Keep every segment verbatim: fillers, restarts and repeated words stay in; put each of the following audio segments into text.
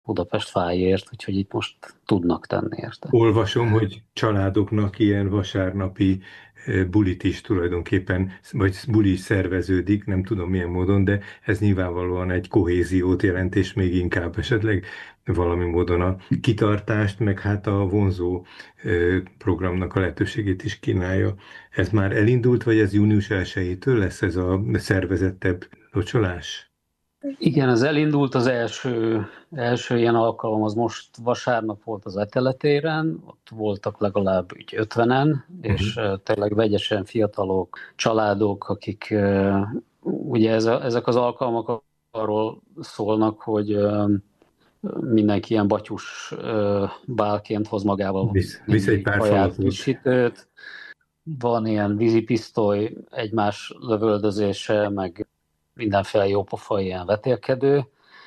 Budapest fájért, úgyhogy itt most tudnak tenni érte. Olvasom, hogy családoknak ilyen vasárnapi eh, bulit is tulajdonképpen, vagy buli is szerveződik, nem tudom milyen módon, de ez nyilvánvalóan egy kohéziót jelent, és még inkább esetleg valami módon a kitartást, meg hát a vonzó eh, programnak a lehetőségét is kínálja. Ez már elindult, vagy ez június elsejétől lesz ez a szervezettebb locsolás? Igen, ez elindult, az első, első ilyen alkalom, az most vasárnap volt az Eteletéren, ott voltak legalább úgy ötvenen, és Uh-huh. eh, tényleg vegyesen fiatalok, családok, akik, eh, ugye ez a, ezek az alkalmak arról szólnak, hogy eh, mindenki ilyen batyus eh, bálként hoz magával Visz, visz egy némi pár kaját, falapot. frissítőt, van ilyen vízipisztoly, egymás lövöldözése, meg mindenféle jópofa ilyen vetélkedő,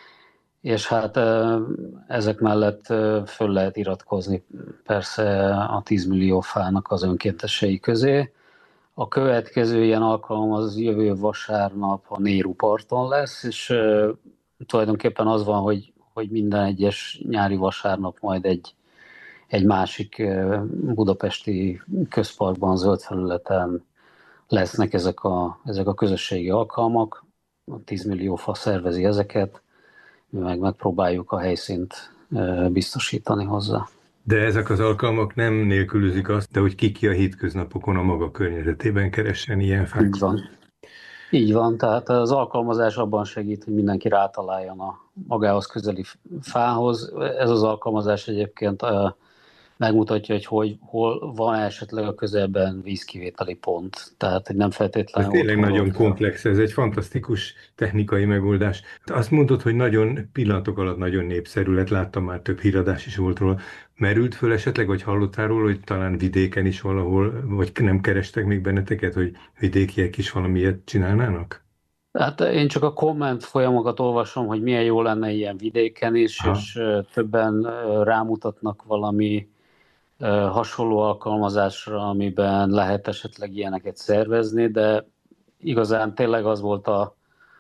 és hát ezek mellett föl lehet iratkozni persze a tíz millió fának az önkéntesei közé. A következő ilyen alkalom az jövő vasárnap a Néru parton lesz, és tulajdonképpen az van, hogy, hogy minden egyes nyári vasárnap majd egy, egy másik budapesti közparkban, zöld felületen lesznek ezek a, ezek a közösségi alkalmak. A tíz millió fa szervezi ezeket, mi meg megpróbáljuk a helyszínt biztosítani hozzá. De ezek az alkalmak nem nélkülözik azt, de hogy ki ki a hétköznapokon a maga környezetében keressen ilyen Így fákat. van. Így van, tehát az alkalmazás abban segít, hogy mindenki rátaláljon a magához közeli fához. Ez az alkalmazás egyébként megmutatja, hogy, hogy hol van esetleg a közelben vízkivételi pont. Tehát, hogy nem Ez feltétlenül tényleg otthonról nagyon kell. komplex, ez egy fantasztikus technikai megoldás. Azt mondod, hogy nagyon pillanatok alatt nagyon népszerű lett, láttam már több híradás is volt róla. Merült föl esetleg, vagy hallottál róla, hogy talán vidéken is valahol, vagy nem kerestek még benneteket, hogy vidékiek is valamilyet csinálnának? Hát én csak a komment folyamokat olvasom, hogy milyen jó lenne ilyen vidéken is, Aha. és többen rámutatnak valami hasonló alkalmazásra, amiben lehet esetleg ilyeneket szervezni, de igazán tényleg az volt a,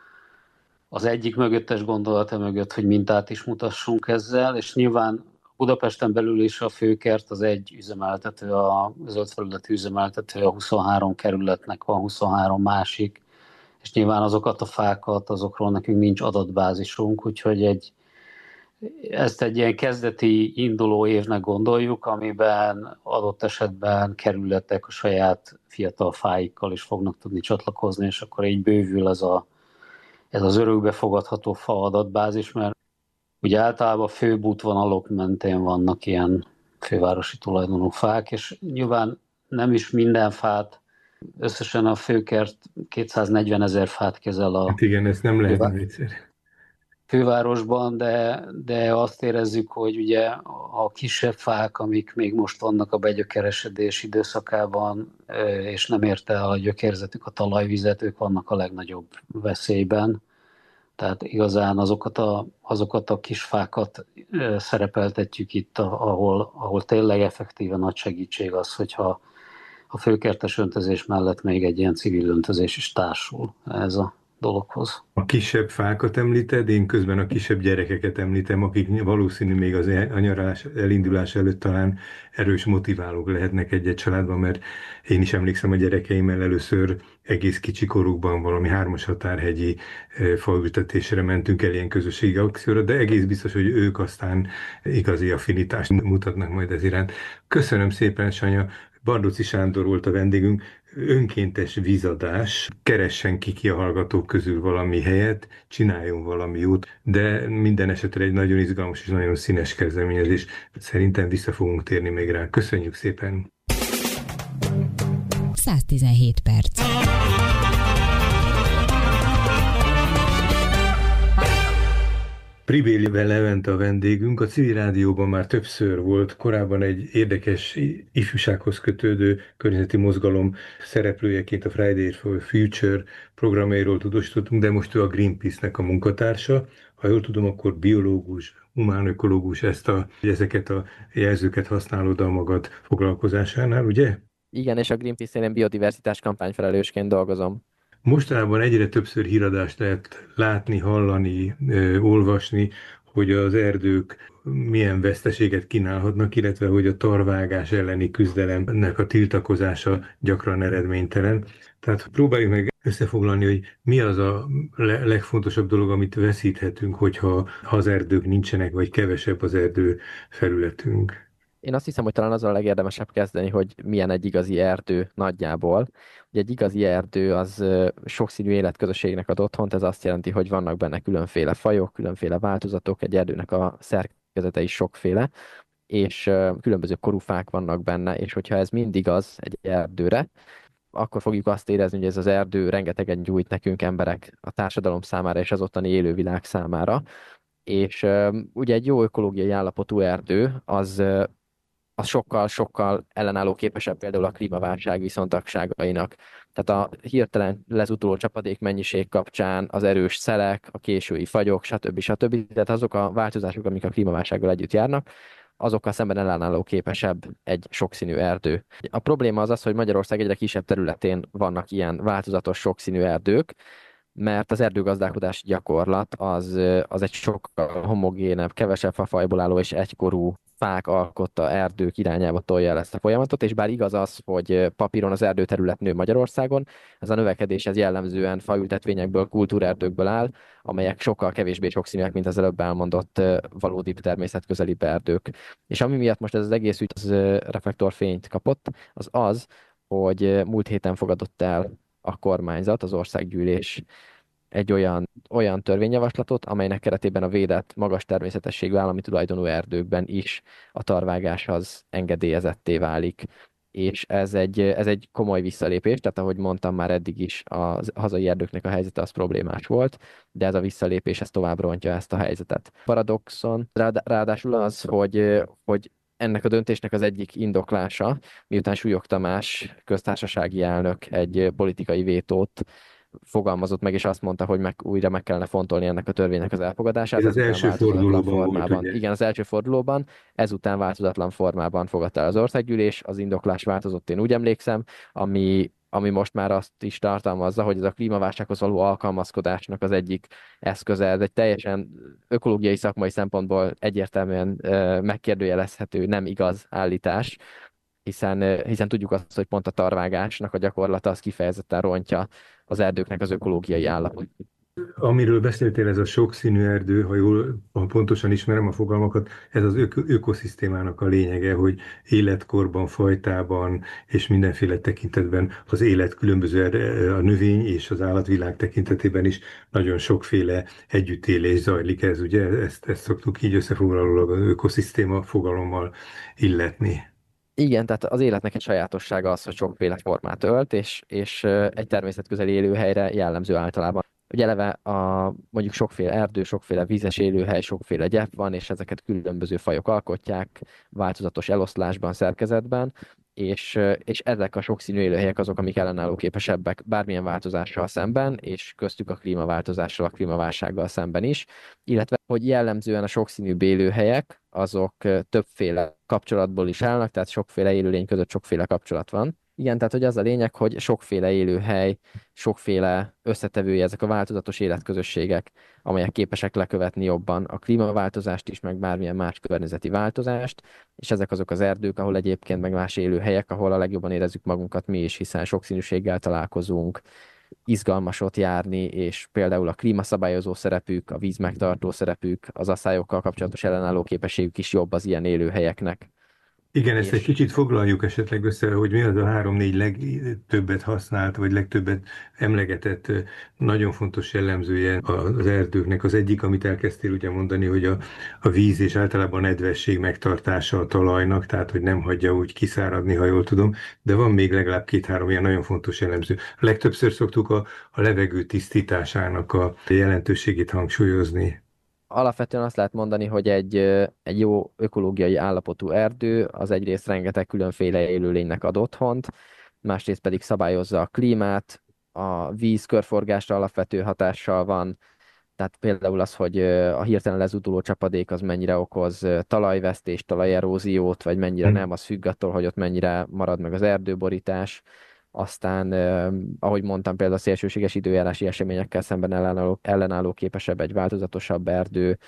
az egyik mögöttes gondolata mögött, hogy mintát is mutassunk ezzel, és nyilván Budapesten belül is a Főkert az egy üzemeltető, a zöldfelületi üzemeltető, a huszonhárom kerületnek van huszonhárom másik, és nyilván azokat a fákat, azokról nekünk nincs adatbázisunk, úgyhogy egy, ezt egy ilyen kezdeti induló évnek gondoljuk, amiben adott esetben kerületek a saját fiatal fáikkal is fognak tudni csatlakozni, és akkor így bővül ez, a, ez az örökbefogadható fa adatbázis, mert ugye általában főbb útvonalok mentén vannak ilyen fővárosi tulajdonú fák, és nyilván nem is minden fát, összesen a Főkert kétszáznegyven ezer fát kezel a Hát igen, ezt nem lehet fővá- már egyszer. fővárosban, de, de azt érezzük, hogy ugye a kisebb fák, amik még most vannak a begyökeresedés időszakában, és nem érte el a gyökérzetük a talajvizet, ők vannak a legnagyobb veszélyben. Tehát igazán azokat a, azokat a kis fákat szerepeltetjük itt, ahol, ahol tényleg effektíven nagy segítség az, hogyha a főkertes öntözés mellett még egy ilyen civil öntözés is társul ez a dologhoz. A kisebb fákat említed, én közben a kisebb gyerekeket említem, akik valószínű még az e- a nyaralás elindulás előtt talán erős motiválók lehetnek egy-egy családban, mert én is emlékszem a gyerekeimmel először egész kicsi korukban valami hármas határhegyi eh, faültetésre mentünk el ilyen közösségi akcióra, de egész biztos, hogy ők aztán igazi affinitást mutatnak majd ez iránt. Köszönöm szépen, Sanya. Bardóci Sándor volt a vendégünk, önkéntes vízadás, keressen ki ki a hallgatók közül valami helyet, csináljon valami jót, de minden esetre egy nagyon izgalmas és nagyon színes kezdeményezés. Szerintem vissza fogunk térni még rá. Köszönjük szépen! száztizenhét perc. Pribéli Levente a vendégünk, a Civil Rádióban már többször volt, korábban egy érdekes ifjúsághoz kötődő környezeti mozgalom szereplőjeként a Friday for Future programjairól tudósítottunk, de most ő a Greenpeace-nek a munkatársa. Ha jól tudom, akkor biológus, humánökológus, ezt a, ezeket a jelzőket használod a magad foglalkozásánál, ugye? Igen, és a Greenpeace-én biodiverzitás kampányfelelősként dolgozom. Mostanában egyre többször híradást lehet látni, hallani, ö, olvasni, hogy az erdők milyen veszteséget kínálhatnak, illetve hogy a tarvágás elleni küzdelemnek a tiltakozása gyakran eredménytelen. Tehát próbáljuk meg összefoglalni, hogy mi az a le- legfontosabb dolog, amit veszíthetünk, hogyha ha az erdők nincsenek, vagy kevesebb az erdő felületünk. Én azt hiszem, hogy talán azzal a legérdemesebb kezdeni, hogy milyen egy igazi erdő nagyjából. Ugye egy igazi erdő az ö, sokszínű életközösségnek ad otthont, ez azt jelenti, hogy vannak benne különféle fajok, különféle változatok, egy erdőnek a szerkezete is sokféle, és ö, különböző korú fák vannak benne, és hogyha ez mindig az egy erdőre, akkor fogjuk azt érezni, hogy ez az erdő rengetegen gyújt nekünk emberek a társadalom számára és az ottani élővilág számára. És ö, ugye egy jó ökológiai állapotú erdő az az sokkal-sokkal ellenálló képesebb például a klímaválság viszontagságainak. Tehát a hirtelen lezutuló csapadék mennyiség kapcsán az erős szelek, a késői fagyok, stb. stb. Tehát azok a változások, amik a klímaválsággal együtt járnak, azokkal szemben ellenálló képesebb egy sokszínű erdő. A probléma az az, hogy Magyarország egyre kisebb területén vannak ilyen változatos sokszínű erdők, mert az erdőgazdálkodási gyakorlat az, az egy sokkal homogénebb, kevesebb fafajból álló és egykorú fák alkotta erdők irányába tolja el ezt a folyamatot, és bár igaz az, hogy papíron az erdőterület nő Magyarországon, ez a növekedés ez jellemzően faültetvényekből, kultúrerdőkből áll, amelyek sokkal kevésbé sokszínűek, mint az előbb elmondott valódi természetközeli erdők. És ami miatt most ez az egész ügy az reflektorfényt kapott, az az, hogy múlt héten fogadott el a kormányzat, az országgyűlés egy olyan, olyan törvényjavaslatot, amelynek keretében a védett magas természetességű állami tulajdonú erdőkben is a tarvágás az engedélyezetté válik. És ez egy, ez egy komoly visszalépés, tehát ahogy mondtam már eddig is, a hazai erdőknek a helyzete az problémás volt, de ez a visszalépés ez tovább rontja ezt a helyzetet. Paradoxon ráadásul az, hogy, hogy ennek a döntésnek az egyik indoklása, miután Súlyog Tamás köztársasági elnök egy politikai vétót fogalmazott meg, és azt mondta, hogy meg, újra meg kellene fontolni ennek a törvénynek az elfogadását. Ez az Ezután első változatlan fordulóban volt, formában. ugye? Igen, az első fordulóban, ezután változatlan formában fogadta el az országgyűlés, az indoklás változott, én úgy emlékszem, ami, ami most már azt is tartalmazza, hogy ez a klímaválsághoz való alkalmazkodásnak az egyik eszköze. Ez egy teljesen ökológiai szakmai szempontból egyértelműen uh, megkérdőjelezhető, nem igaz állítás, hiszen, hiszen tudjuk azt, hogy pont a tarvágásnak a gyakorlata az kifejezetten rontja az erdőknek az ökológiai állapotát. Amiről beszéltél, ez a sokszínű erdő, ha jól, ha pontosan ismerem a fogalmakat, ez az ök- ökoszisztémának a lényege, hogy életkorban, fajtában és mindenféle tekintetben az élet különböző, er- a növény és az állatvilág tekintetében is nagyon sokféle együttélés zajlik. Ez ugye, ezt, ezt szoktuk így összefoglalólag az ökoszisztéma fogalommal illetni. Igen, tehát az életnek egy sajátossága az, hogy sokféle formát ölt, és, és egy természetközeli élőhelyre jellemző általában. Ugye eleve a, mondjuk sokféle erdő, sokféle vízes élőhely, sokféle gyep van, és ezeket különböző fajok alkotják, változatos eloszlásban, szerkezetben, és, és ezek a sokszínű élőhelyek azok, amik ellenálló képesebbek bármilyen változással szemben, és köztük a klímaváltozással, a klímaválsággal szemben is, illetve hogy jellemzően a sokszínű élőhelyek azok többféle kapcsolatból is állnak, tehát sokféle élőlény között sokféle kapcsolat van. Igen, tehát hogy az a lényeg, hogy sokféle élőhely, sokféle összetevője ezek a változatos életközösségek, amelyek képesek lekövetni jobban a klímaváltozást is, meg bármilyen más környezeti változást, és ezek azok az erdők, ahol egyébként meg más élőhelyek, ahol a legjobban érezzük magunkat mi is, hiszen sokszínűséggel találkozunk, izgalmas ott járni, és például a klímaszabályozó szerepük, a víz megtartó szerepük, az aszályokkal kapcsolatos ellenálló képességük is jobb az ilyen élőhelyeknek. Igen, ezt egy És kicsit foglaljuk esetleg össze, hogy mi az a három-négy legtöbbet használt, vagy legtöbbet emlegetett nagyon fontos jellemzője az erdőknek. Az egyik, amit elkezdtél ugye mondani, hogy a, a víz és általában a nedvesség megtartása a talajnak, tehát hogy nem hagyja úgy kiszáradni, ha jól tudom, de van még legalább két-három ilyen nagyon fontos jellemző. A legtöbbször szoktuk a, a levegő tisztításának a jelentőségét hangsúlyozni. alapvetően azt lehet mondani, hogy egy, ö, egy jó ökológiai állapotú erdő az egyrészt rengeteg különféle élőlénynek ad otthont, másrészt pedig szabályozza a klímát, a víz körforgásra alapvető hatással van, tehát például az, hogy ö, a hirtelen lezúduló csapadék az mennyire okoz ö, talajvesztést, talajeróziót, vagy mennyire Hm. nem, az függ attól, hogy ott mennyire marad meg az erdőborítás. Aztán, eh, ahogy mondtam, például a szélsőséges időjárási eseményekkel szemben ellenálló, ellenálló képesebb egy változatosabb erdő,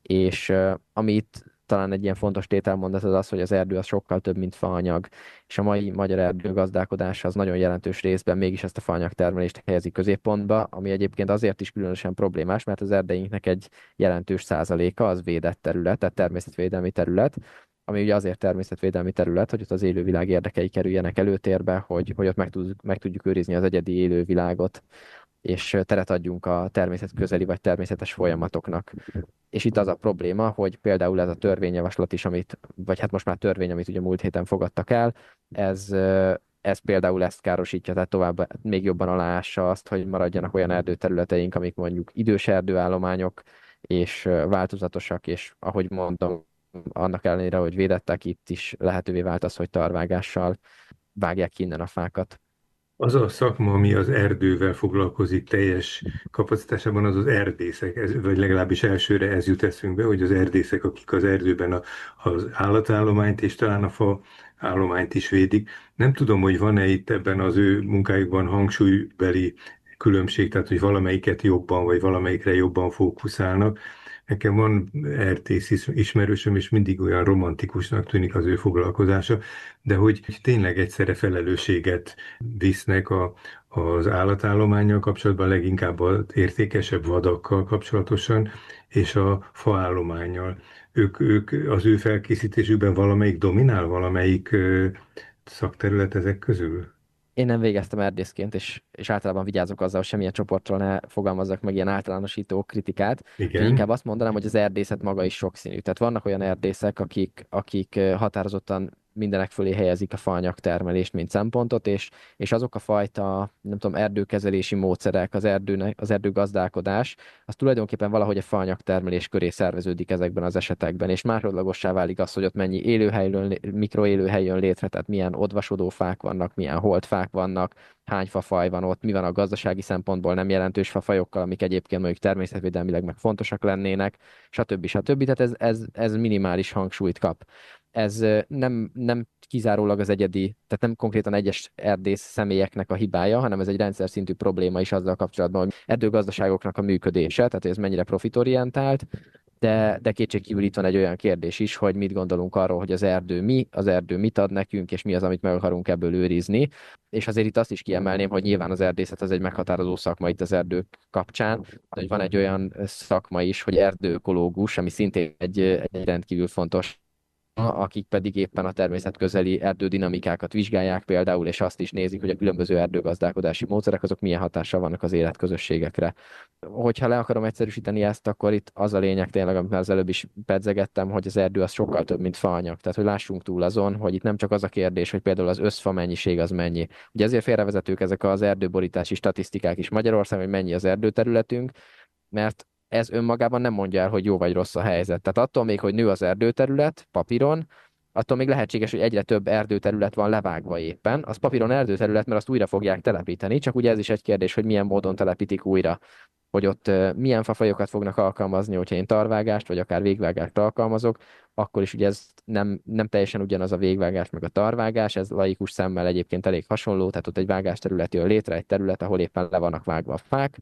És uh, amit talán egy ilyen fontos tételmondat az az, hogy az erdő az sokkal több, mint faanyag, és a mai magyar erdőgazdálkodás az nagyon jelentős részben mégis ezt a faanyag termelést helyezi középpontba, ami egyébként azért is különösen problémás, mert az erdeinknek egy jelentős százaléka az védett terület, tehát természetvédelmi terület, ami ugye azért természetvédelmi terület, hogy ott az élővilág érdekei kerüljenek előtérbe, hogy, hogy ott meg, tud, meg tudjuk őrizni az egyedi élővilágot, és teret adjunk a természet közeli vagy természetes folyamatoknak. És itt az a probléma, hogy például ez a törvényjavaslat is, amit, vagy hát most már törvény, amit ugye múlt héten fogadtak el, ez, ez például ezt károsítja, tehát tovább még jobban aláássa azt, hogy maradjanak olyan erdőterületeink, amik mondjuk idős erdőállományok, és változatosak, és ahogy mondom, annak ellenére, hogy védettek, itt is lehetővé vált az, hogy tarvágással vágják ki innen a fákat. Az a szakma, ami az erdővel foglalkozik teljes kapacitásában, az az erdészek, ez, vagy legalábbis elsőre ez jut eszünkbe, hogy az erdészek, akik az erdőben a, az állatállományt és talán a fa állományt is védik. Nem tudom, hogy van-e itt ebben az ő munkájukban hangsúlybeli különbség, tehát hogy valamelyiket jobban, vagy valamelyikre jobban fókuszálnak. Nekem van erdész is- ismerősöm, és mindig olyan romantikusnak tűnik az ő foglalkozása, de hogy tényleg egyszerre felelősséget visznek a, az állatállománnyal kapcsolatban, leginkább az értékesebb vadakkal kapcsolatosan, és a faállománnyal. Ők, ők az ő felkészítésükben valamelyik dominál, valamelyik ö, szakterület ezek közül? Én nem végeztem erdészként, és, és általában vigyázok azzal, hogy semmilyen csoportról ne fogalmazzak meg ilyen általánosító kritikát. Úgyhogy inkább Igen. azt mondanám, hogy az erdészet maga is sokszínű. Tehát vannak olyan erdészek, akik, akik eh, határozottan mindenek fölé helyezik a faanyag termelést, mint szempontot, és, és azok a fajta, nem tudom, erdőkezelési módszerek, az, erdőnek, az erdőgazdálkodás, az tulajdonképpen valahogy a faanyag termelés köré szerveződik ezekben az esetekben, és másodlagossá válik az, hogy ott mennyi élőhely, jön- mikroélőhely jön létre, tehát milyen odvasodó fák vannak, milyen holdfák vannak, hány fafaj van ott, mi van a gazdasági szempontból nem jelentős fafajokkal, amik egyébként mondjuk természetvédelmileg meg fontosak lennének, stb. stb. Tehát ez, ez, ez minimális hangsúlyt kap. Ez ö, nem, nem kizárólag az egyedi, tehát nem konkrétan egyes erdész személyeknek a hibája, hanem ez egy rendszer szintű probléma is azzal kapcsolatban, hogy erdőgazdaságoknak a működése, tehát ez mennyire profitorientált, de, de kétségkívül itt van egy olyan kérdés is, hogy mit gondolunk arról, hogy az erdő mi, az erdő mit ad nekünk, és mi az, amit meg akarunk ebből őrizni. És azért itt azt is kiemelném, hogy nyilván az erdészet az egy meghatározó szakma itt az erdők kapcsán, hogy van egy olyan szakma is, hogy erdőökológus, ami szintén egy, egy rendkívül fontos, akik pedig éppen a természetközeli erdődinamikákat vizsgálják például, és azt is nézik, hogy a különböző erdőgazdálkodási módszerek azok milyen hatással vannak az életközösségekre. Hogyha le akarom egyszerűsíteni ezt, akkor itt az a lényeg tényleg, amit már az előbb is pedzegettem, hogy az erdő az sokkal több, mint faanyag. Tehát, hogy lássunk túl azon, hogy itt nem csak az a kérdés, hogy például az összfa mennyiség az mennyi. Ugye ezért félrevezetők ezek az erdőborítási statisztikák is Magyarországon, hogy mennyi az erdőterületünk, mert ez önmagában nem mondja el, hogy jó vagy rossz a helyzet. Tehát attól még, hogy nő az erdőterület papíron, attól még lehetséges, hogy egyre több erdőterület van levágva éppen. Az papíron erdőterület, mert azt újra fogják telepíteni, csak ugye ez is egy kérdés, hogy milyen módon telepítik újra, hogy ott uh, milyen fafajokat fognak alkalmazni, hogyha én tarvágást, vagy akár végvágást alkalmazok, akkor is ugye ez nem, nem teljesen ugyanaz a végvágás, meg a tarvágás, ez laikus szemmel egyébként elég hasonló, tehát ott egy vágásterület jön létre, egy terület, ahol éppen le vannak vágva a fák,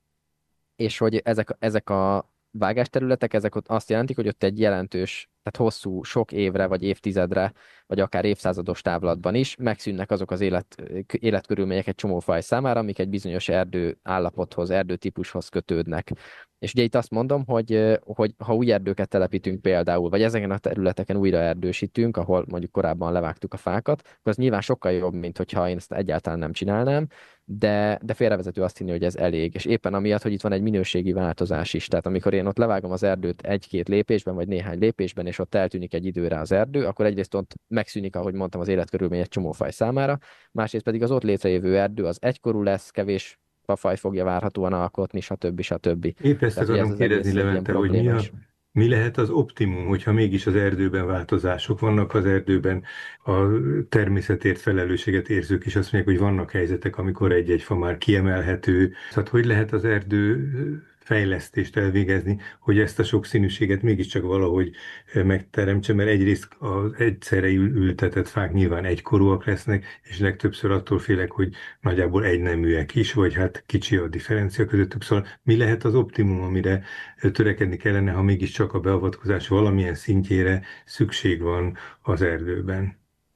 és hogy ezek, ezek a vágásterületek, ezek ott azt jelentik, hogy ott egy jelentős, tehát hosszú, sok évre, vagy évtizedre, vagy akár évszázados távlatban is megszűnnek azok az élet, életkörülmények egy csomó faj számára, amik egy bizonyos erdő állapothoz, erdőtípushoz kötődnek. És ugye itt azt mondom, hogy, hogy ha új erdőket telepítünk például, vagy ezeken a területeken újra erdősítünk, ahol mondjuk korábban levágtuk a fákat, akkor az nyilván sokkal jobb, mint hogyha én ezt egyáltalán nem csinálnám, de, de félrevezető azt hinni, hogy ez elég. És éppen amiatt, hogy itt van egy minőségi változás is. Tehát amikor én ott levágom az erdőt egy-két lépésben, vagy néhány lépésben, és ott eltűnik egy időre az erdő, akkor egyrészt ott megszűnik, ahogy mondtam, az életkörülmény egy csomó faj számára, másrészt pedig az ott létrejövő erdő az egykorú lesz, kevés fafaj fogja várhatóan alkotni, stb. stb. Épp ezt Tehát ugye ez akarom az egész kérdezni, egy ilyen Levente, hogy mi probléma a, is. mi lehet az optimum, hogyha mégis az erdőben változások vannak, az erdőben a természetért felelősséget érzők is azt mondják, hogy vannak helyzetek, amikor egy-egy fa már kiemelhető. Tehát hogy lehet az erdő fejlesztést elvégezni, hogy ezt a sokszínűséget mégiscsak valahogy megteremtse, mert egyrészt az egyszerre ül- ültetett fák nyilván egykorúak lesznek, és legtöbbször attól félek, hogy nagyjából egyneműek is, vagy hát kicsi a differencia közöttük. Szóval mi lehet az optimum, amire törekedni kellene, ha mégiscsak a beavatkozás valamilyen szintjére szükség van az erdőben?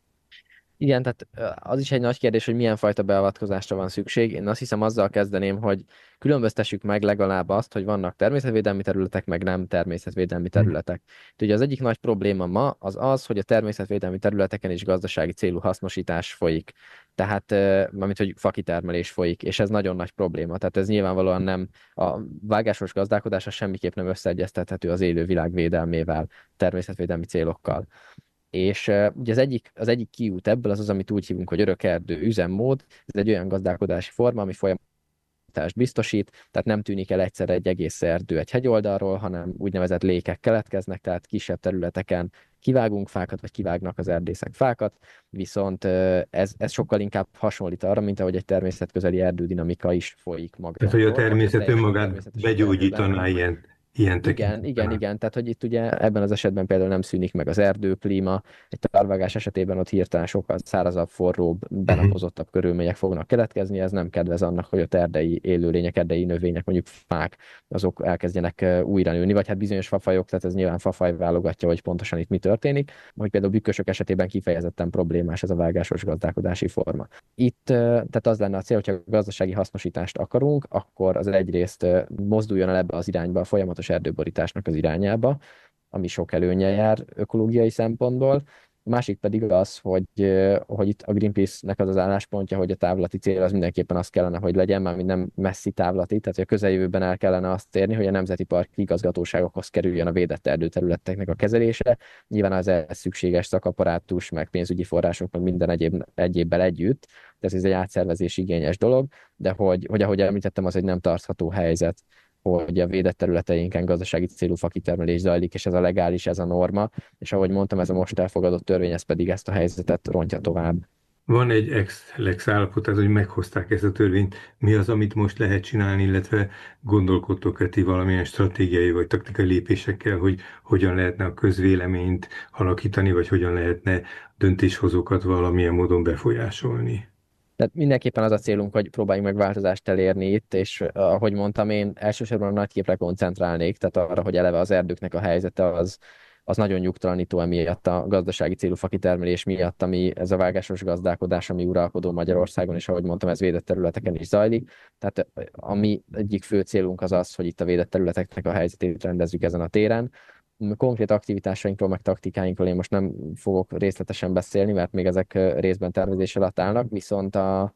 Igen, tehát ö, az is egy nagy kérdés, hogy milyen fajta beavatkozásra van szükség. Én azt hiszem azzal kezdeném, hogy különböztessük meg legalább azt, hogy vannak természetvédelmi területek, meg nem természetvédelmi Hm. területek. Ugye az egyik nagy probléma ma az az, hogy a természetvédelmi területeken is gazdasági célú hasznosítás folyik. Tehát, ö, mármint, hogy fakitermelés folyik, és ez nagyon nagy probléma. Tehát ez nyilvánvalóan nem, a vágásos gazdálkodás az semmiképp nem összeegyeztethető az élő világ védelmével, természetvédelmi célokkal. És uh, ugye az egyik, az egyik kiút ebből az az, amit úgy hívunk, hogy örökerdő üzemmód. Ez egy olyan gazdálkodási forma, ami folyamatást biztosít, tehát nem tűnik el egyszer egy egész erdő egy hegyoldalról, hanem úgynevezett lékek keletkeznek, tehát kisebb területeken kivágunk fákat, vagy kivágnak az erdészek fákat, viszont uh, ez, ez sokkal inkább hasonlít arra, mint ahogy egy természetközeli erdődinamika is folyik Tehát, hogy a magától, ami a természet teljesen önmagát természetes az erdőben. begyógyítaná ilyen, ilyen Igen, igen, tekintetben. igen. Tehát, hogy itt ugye ebben az esetben például nem szűnik meg az erdőklíma, egy tarvágás esetében ott hirtelen sokkal szárazabb, forróbb, Uh-huh. benapozottabb körülmények fognak keletkezni, ez nem kedvez annak, hogy ott erdei élőlények, erdei növények, mondjuk fák, azok elkezdjenek eh, újra nőni, vagy hát bizonyos fafajok, tehát ez nyilván fafaj válogatja, hogy pontosan itt mi történik, hogy például bükkösök esetében kifejezetten problémás ez a vágásos gazdálkodási forma. Itt eh, tehát az lenne a cél, hogyha gazdasági hasznosítást akarunk, akkor az egyrészt eh, mozduljon el ebbe az irányba a folyamatos erdőborításnak az irányába, ami sok előnye jár ökológiai szempontból. A másik pedig az, hogy, eh, hogy itt a Greenpeace-nek az az álláspontja, hogy a távlati cél az mindenképpen az kellene, hogy legyen, már nem messzi távlati, tehát hogy a közeljövőben el kellene azt érni, hogy a nemzeti park igazgatóságokhoz kerüljön a védett erdőterületeknek a kezelése. Nyilván az ehhez szükséges szakapparátus, meg pénzügyi források, meg minden egyéb, egyébbel együtt, tehát ez egy átszervezés igényes dolog, de hogy, hogy ahogy említettem, az egy nem tartható helyzet, hogy a védett területeinken gazdasági célú fakitermelés zajlik, és ez a legális, ez a norma, és ahogy mondtam, ez a most elfogadott törvény, ez pedig ezt a helyzetet rontja tovább. Van egy ex-lex állapot, tehát hogy meghozták ezt a törvényt. Mi az, amit most lehet csinálni, illetve gondolkodtok-e ti valamilyen stratégiai vagy taktikai lépésekkel, hogy hogyan lehetne a közvéleményt alakítani, vagy hogyan lehetne döntéshozókat valamilyen módon befolyásolni? Tehát mindenképpen az a célunk, hogy próbáljunk meg változást elérni itt, és eh, ahogy mondtam, én elsősorban a nagy képre koncentrálnék, tehát arra, hogy eleve az erdőknek a helyzete az, az nagyon nyugtalanító emiatt a gazdasági célú fakitermelés miatt, ami ez a vágásos gazdálkodás, ami uralkodó Magyarországon, és ahogy mondtam, ez védett területeken is zajlik. Tehát eh, ami egyik fő célunk az az, hogy itt a védett területeknek a helyzetét rendezzük ezen a téren. Konkrét aktivitásainkról, meg taktikáinkról én most nem fogok részletesen beszélni, mert még ezek eh, részben tervezés alatt állnak, viszont a,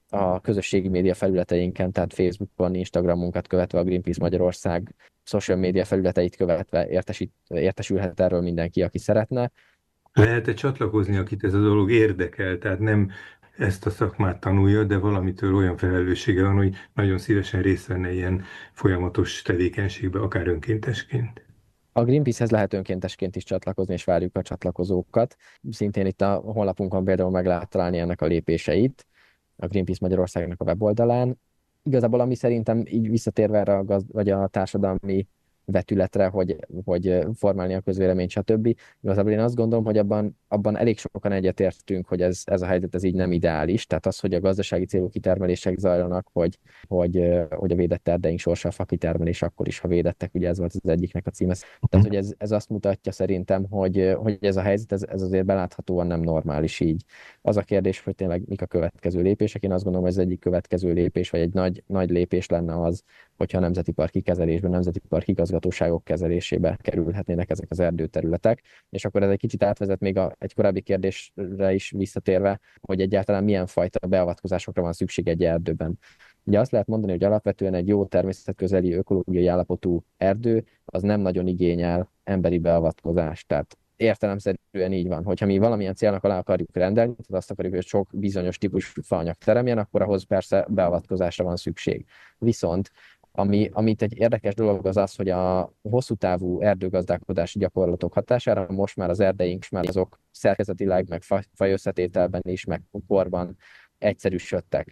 a közösségi média felületeinken, tehát Facebookon, Instagramunkat követve, a Greenpeace Magyarország social média felületeit követve értesít, értesülhet erről mindenki, aki szeretne. Lehet-e csatlakozni, akit ez a dolog érdekel, tehát nem ezt a szakmát tanulja, de valamitől olyan felelőssége van, hogy nagyon szívesen részt venne ilyen folyamatos tevékenységbe, akár önkéntesként? A Greenpeace-hez lehet önkéntesként is csatlakozni, és várjuk a csatlakozókat. Szintén itt a honlapunkon például meg lehet találni ennek a lépéseit, a Greenpeace Magyarországnak a weboldalán. Igazából ami szerintem így visszatérve erre a, gazd- vagy a társadalmi vetületre, hogy, hogy formálni a közvéleményt, stb. Igazából én azt gondolom, hogy abban, abban elég sokan egyetértünk, hogy ez, ez a helyzet ez így nem ideális. Tehát az, hogy a gazdasági célú kitermelések zajlanak, hogy, hogy, hogy a védett erdeink sorsa a fakitermelés akkor is, ha védettek, ugye ez volt az egyiknek a címe. Tehát, hogy ez, ez azt mutatja szerintem, hogy, hogy ez a helyzet, ez, ez azért beláthatóan nem normális így. Az a kérdés, hogy tényleg mik a következő lépések. Én azt gondolom, hogy ez egyik következő lépés, vagy egy nagy, nagy lépés lenne az, hogyha a nemzeti parki kezelésben, nemzeti park igazgatóságok kezelésébe kerülhetnének ezek az erdőterületek. És akkor ez egy kicsit átvezet még a, egy korábbi kérdésre is visszatérve, hogy egyáltalán milyen fajta beavatkozásokra van szükség egy erdőben. Ugye azt lehet mondani, hogy alapvetően egy jó természetközeli ökológiai állapotú erdő az nem nagyon igényel emberi beavatkozást. Tehát értelemszerűen így van. Hogyha mi valamilyen célnak alá akarjuk rendelni, tehát azt akarjuk, hogy sok bizonyos típusú faanyag teremjen, akkor ahhoz persze beavatkozásra van szükség. Viszont ami, amit egy érdekes dolog az az, hogy a hosszú távú erdőgazdálkodási gyakorlatok hatására most már az erdeink már azok szerkezetileg, meg faj- fajösszetételben is, meg korban egyszerűsödtek.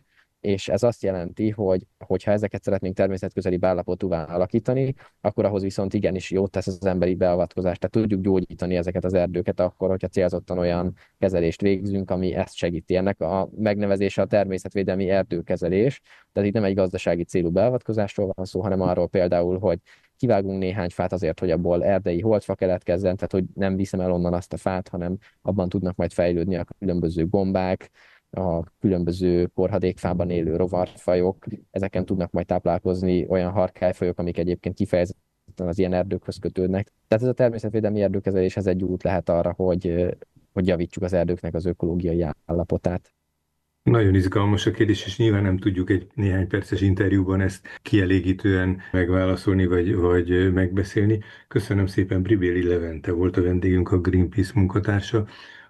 és ez azt jelenti, hogy hogyha ezeket szeretnénk természetközeli állapotúvá alakítani, akkor ahhoz viszont igenis jót tesz az emberi beavatkozás. Tehát tudjuk gyógyítani ezeket az erdőket akkor, hogyha célzottan olyan kezelést végzünk, ami ezt segíti. Ennek a megnevezése a természetvédelmi erdőkezelés, tehát itt nem egy gazdasági célú beavatkozásról van szó, hanem arról például, hogy kivágunk néhány fát azért, hogy abból erdei holdfa keletkezzen, tehát hogy nem viszem el onnan azt a fát, hanem abban tudnak majd fejlődni a különböző gombák, a különböző porhadékfában élő rovarfajok, ezeken tudnak majd táplálkozni olyan harkályfajok, amik egyébként kifejezetten az ilyen erdőkhöz kötődnek. Tehát ez a természetvédelmi erdőkezelés, ez egy út lehet arra, hogy, hogy javítsuk az erdőknek az ökológiai állapotát. Nagyon izgalmas a kérdés, és nyilván nem tudjuk egy néhány perces interjúban ezt kielégítően megválaszolni, vagy, vagy megbeszélni. Köszönöm szépen, Bribéli Levente volt a vendégünk, a Greenpeace munkatársa.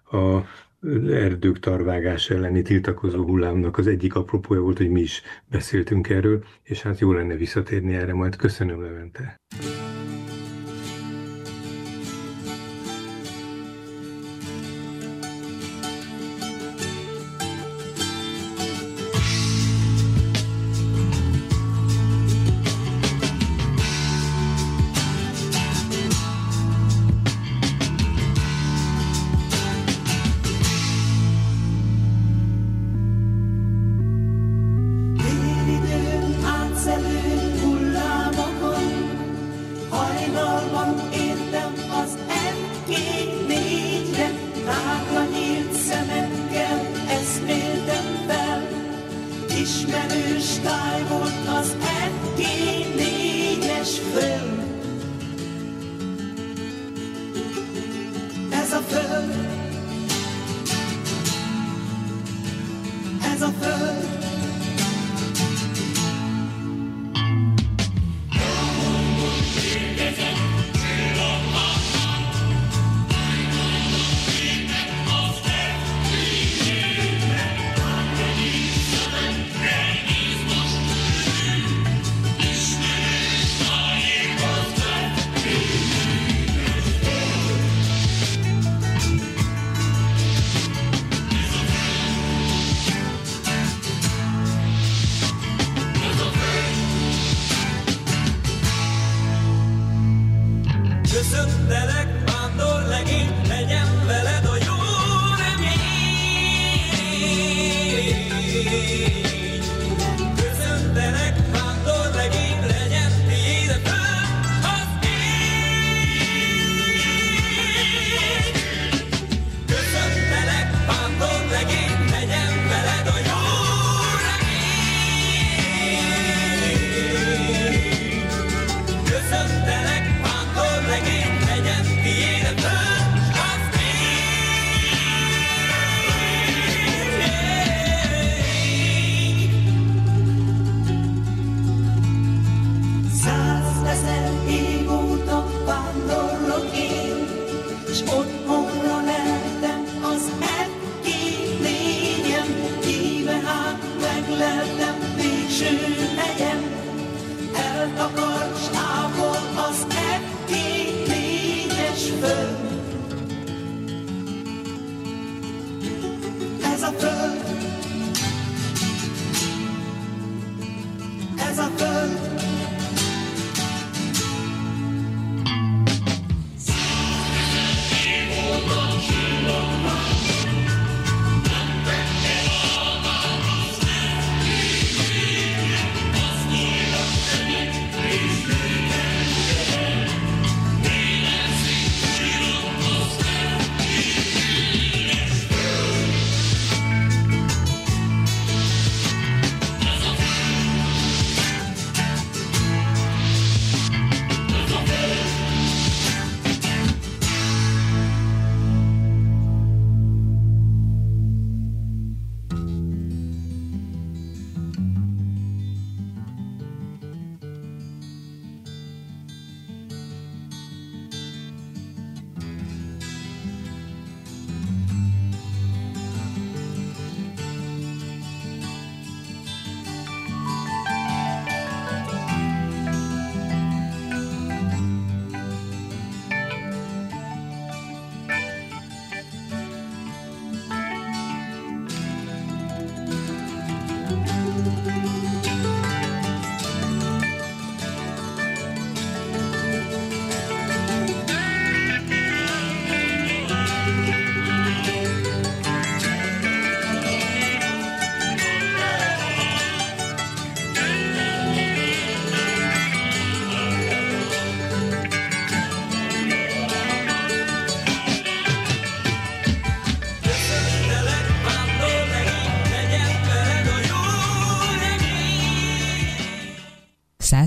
A erdők tarvágás elleni tiltakozó hullámnak az egyik apropója volt, hogy mi is beszéltünk erről, és hát jó lenne visszatérni erre majd. Köszönöm, Levente. Peace.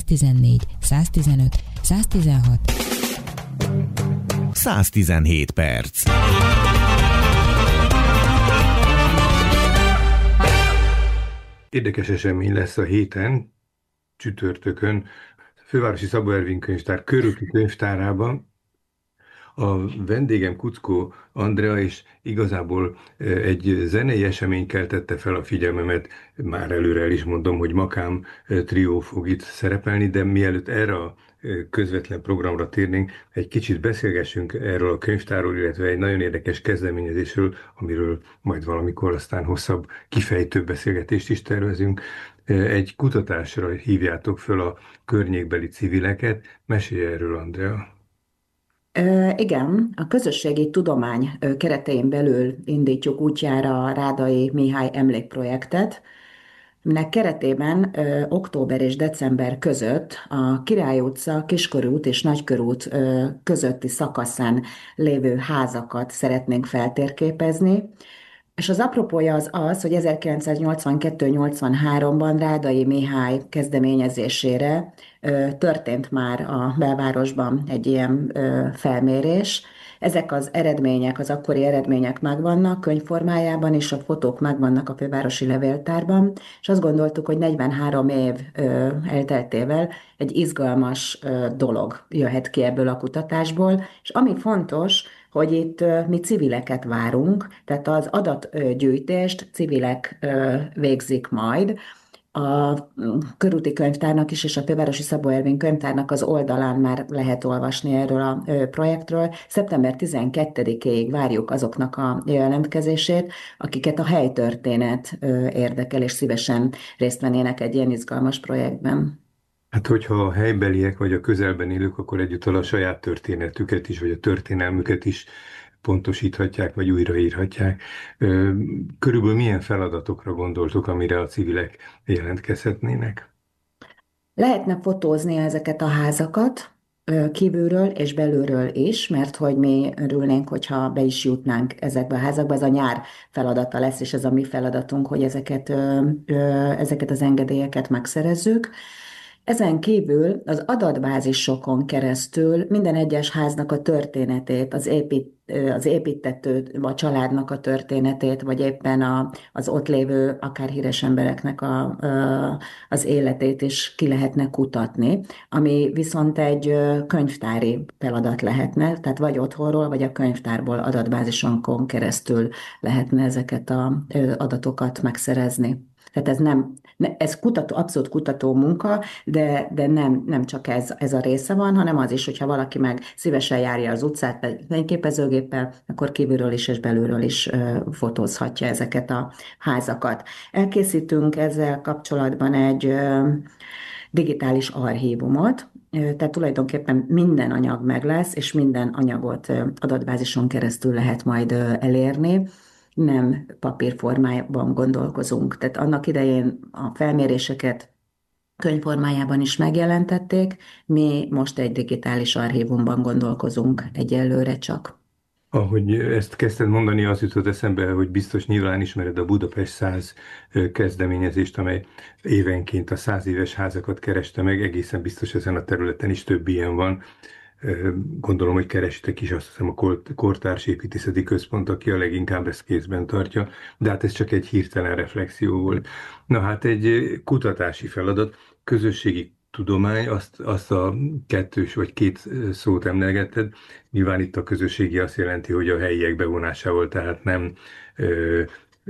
száztizennégy, száztizenöt, száztizenhat. száztizenhét perc. Érdekes esemény lesz a héten, csütörtökön, a Fővárosi Szabó Ervin Könyvtár körúti könyvtárában. A vendégem Kuckó Andrea, és igazából egy zenei esemény keltette fel a figyelmemet, már előre el is mondom, hogy Makám trió fog itt szerepelni, de mielőtt erre a közvetlen programra térnénk, egy kicsit beszélgessünk erről a könyvtárról, illetve egy nagyon érdekes kezdeményezésről, amiről majd valamikor aztán hosszabb, kifejtő beszélgetést is tervezünk. Egy kutatásra hívjátok föl a környékbeli civileket. Mesélj erről, Andrea. Ö, igen, a közösségi tudomány ö, keretein belül indítjuk útjára a Rádai Mihály emlékprojektet, aminek keretében ö, október és december között a Király utca, Kiskörút és Nagykörút ö, közötti szakaszán lévő házakat szeretnénk feltérképezni. És az apropója az az, hogy ezerkilencszáznyolcvankettő-nyolcvanháromban Rádai Mihály kezdeményezésére ö, történt már a belvárosban egy ilyen ö, felmérés. Ezek az eredmények, az akkori eredmények megvannak könyvformájában, és a fotók megvannak a fővárosi levéltárban, és azt gondoltuk, hogy negyvenhárom év ö, elteltével egy izgalmas ö, dolog jöhet ki ebből a kutatásból, és ami fontos, hogy itt mi civileket várunk, tehát az adatgyűjtést civilek végzik majd. A körúti könyvtárnak is és a Fővárosi Szabó Ervin könyvtárnak az oldalán már lehet olvasni erről a projektről. szeptember tizenkettedikéig várjuk azoknak a jelentkezését, akiket a helytörténet érdekel, és szívesen részt vennének egy ilyen izgalmas projektben. Hát, hogyha a helybeliek vagy a közelben élők, akkor egyúttal a saját történetüket is, vagy a történelmüket is pontosíthatják, vagy újraírhatják. Körülbelül milyen feladatokra gondoltok, amire a civilek jelentkezhetnének? Lehetne fotózni ezeket a házakat kívülről és belülről is, mert hogy mi örülnénk, hogyha be is jutnánk ezekbe a házakba. Ez a nyár feladata lesz, és ez a mi feladatunk, hogy ezeket, ezeket az engedélyeket megszerezzük. Ezen kívül az adatbázisokon keresztül minden egyes háznak a történetét, az, épít, az építető a családnak a történetét, vagy éppen a, az ott lévő akár híres embereknek a, a, az életét is ki lehetne kutatni, ami viszont egy könyvtári feladat lehetne, tehát vagy otthonról, vagy a könyvtárból adatbázisonkon keresztül lehetne ezeket az adatokat megszerezni. Tehát ez nem, ez kutató, abszolút kutató munka, de, de nem, nem csak ez, ez a része van, hanem az is, hogyha valaki meg szívesen járja az utcát fényképezőgéppel, akkor kívülről is és belülről is ö, fotózhatja ezeket a házakat. Elkészítünk ezzel kapcsolatban egy ö, digitális archívumot, tehát tulajdonképpen minden anyag meg lesz, és minden anyagot adatbázison keresztül lehet majd elérni. Nem papírformájában gondolkozunk. Tehát annak idején a felméréseket könyvformájában is megjelentették, mi most egy digitális archívumban gondolkozunk egyelőre csak. Ahogy ezt kezdted mondani, az jutott eszembe, hogy biztos nyilván ismered a Budapest száz kezdeményezést, amely évenként a száz éves házakat kereste meg, egészen biztos ezen a területen is több ilyen van. Gondolom, hogy keresitek is, azt hiszem a Kortárs Építészeti Központ, aki a leginkább ezt kézben tartja, de hát ez csak egy hirtelen reflexió volt. Na hát egy kutatási feladat, közösségi tudomány, azt, azt a kettős vagy két szót emlegetted. Nyilván itt a közösségi azt jelenti, hogy a helyiek bevonásával, tehát nem ö,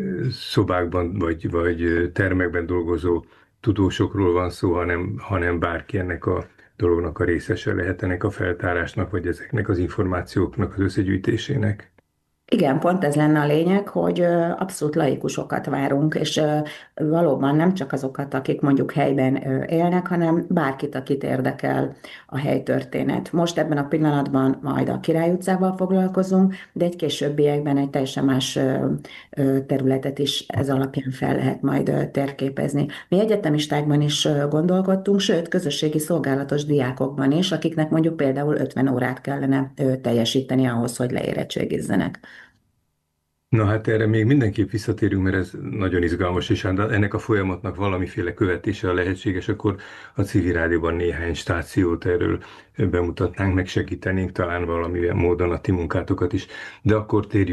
szobákban vagy, vagy termekben dolgozó tudósokról van szó, hanem, hanem bárki ennek a dolognak a részese lehet ennek a feltárásnak, vagy ezeknek az információknak az összegyűjtésének. Igen, pont ez lenne a lényeg, hogy abszolút laikusokat várunk, és valóban nem csak azokat, akik mondjuk helyben élnek, hanem bárkit, akit érdekel a helytörténet. Most ebben a pillanatban majd a Király utcával foglalkozunk, de egy későbbiekben egy teljesen más területet is ez alapján fel lehet majd térképezni. Mi egyetemistákban is gondolkodtunk, sőt, közösségi szolgálatos diákokban is, akiknek mondjuk például ötven órát kellene teljesíteni ahhoz, hogy leérettségizzenek. Na hát erre még mindenképp visszatérünk, mert ez nagyon izgalmas, és hát ennek a folyamatnak valamiféle követése a lehetséges, akkor a civil rádióban néhány stációt erről bemutatnánk, megsegítenénk talán valamilyen módon a ti munkátokat is. De akkor térjünk